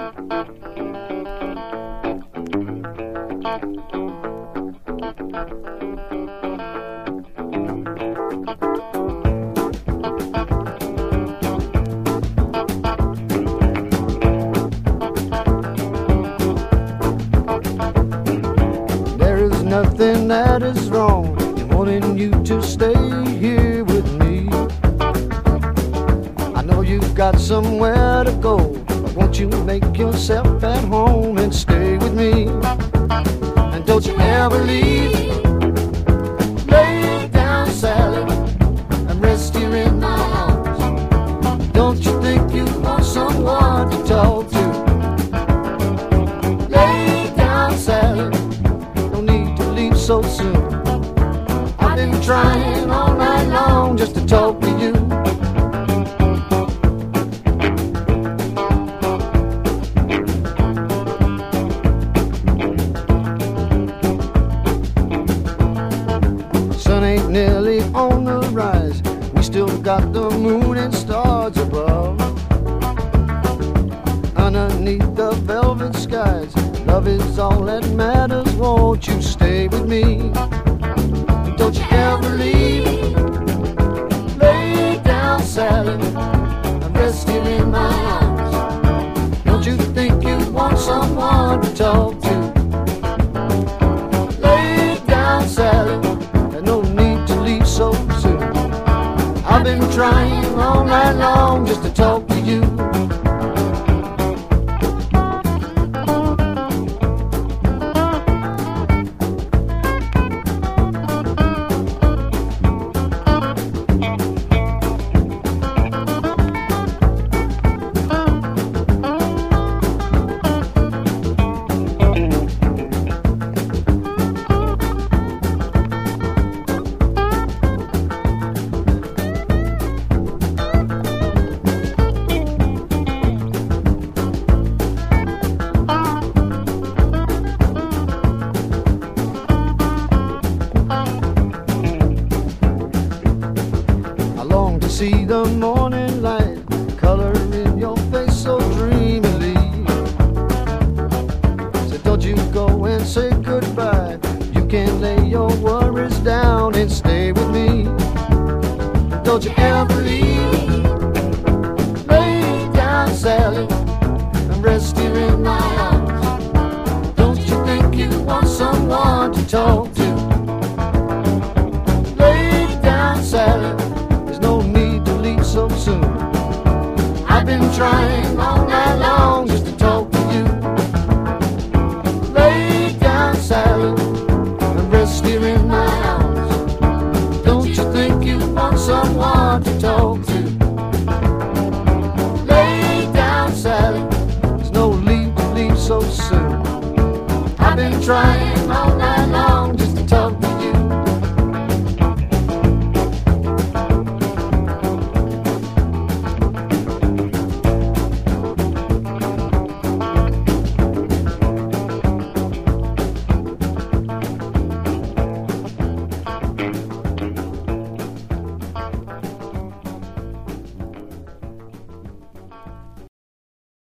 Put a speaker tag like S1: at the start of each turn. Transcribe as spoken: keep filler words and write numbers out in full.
S1: Nothing that is wrong in wanting you to stay here with me. I know you've got somewhere to go, but won't you make yourself at home and stay with me? And don't you ever leave. Lay down, Sally, and rest here in my arms. Don't you think you want someone to talk to? Lay down, Sally, so soon. I've been trying all night long just to talk to you. Sun ain't nearly on the rise. We still got the moon and stars above. Underneath the velvet skies, love is all that matters. Won't you stay with me? Don't you ever leave. Lay down, Sally, and rest here in my arms. Don't you think you want someone to talk to? Lay down, Sally, there's no need to leave so soon. I've been trying all night long just to talk to you. See the morning light, color in your face so dreamily. So don't you go and say goodbye. You can lay your worries down and stay with me. Don't you ever leave. Lay down, Sally, and rest here in my arms. Don't you think you want someone to talk to? Lay down, Sally, so soon. I've been trying all night long just to talk to you. Lay down, Sally, and rest here in my arms. Don't you think you want someone to talk to? Lay down, Sally, there's no need to leave so soon. I've been trying